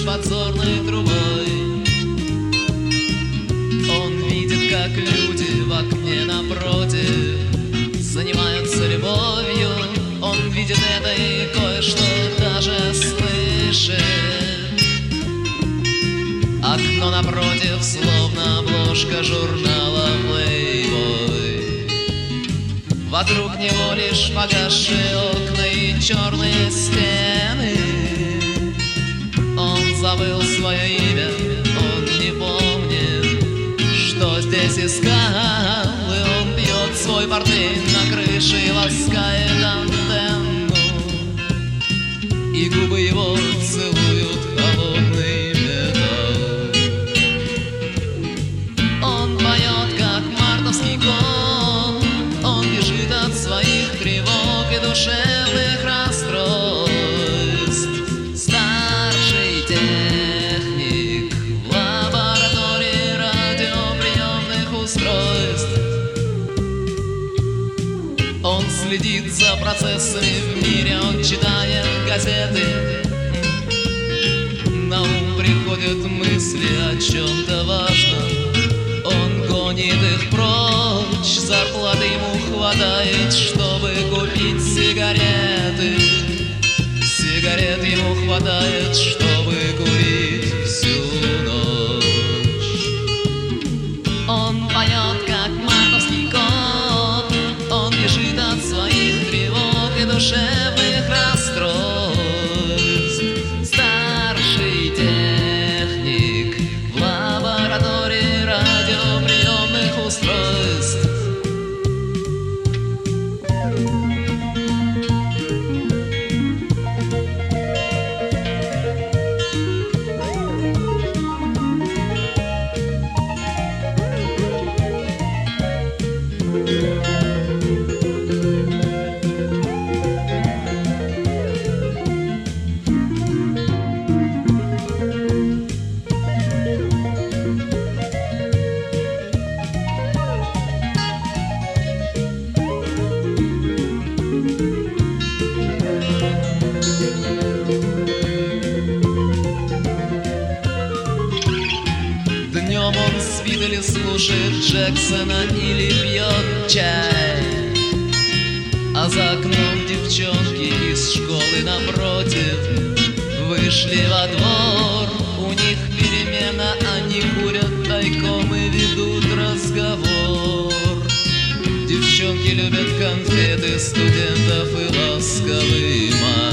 подзорной трубой. Он видит, как люди в окне напротив занимаются любовью. Он видит это и кое-что даже слышит. Окно напротив, словно обложка журнала Playboy. Вокруг него лишь погасшие окна и черные стены. Он забыл свое имя, он не помнит, что здесь искал. И он пьет свой портвейн на крыше и ласкает антенну. И губы его целуют холодный металл. Он поет, как мартовский кот. Он бежит от своих тревог и душевных расстройств. Старший техник в лаборатории радиоприемных устройств. Он следит за процессами в мире, он читает газеты. На ум приходят мысли о чем-то важном. Он гонит их прочь, зарплаты ему хватает, чтобы купить сигареты. Сигарет ему хватает, чтобы курить всю ночь. Он поет, как мартовский кот. Он бежит от своих тревог и душевных расстройств. Старший техник в лаборатории радиоприемных устройств. Днем он спит или слушает Джексона или пьет чай. А за окном девчонки из школы напротив вышли во двор. У них перемена, они курят тайком и ведут разговор. Девчонки любят конфеты студентов и ласковый май.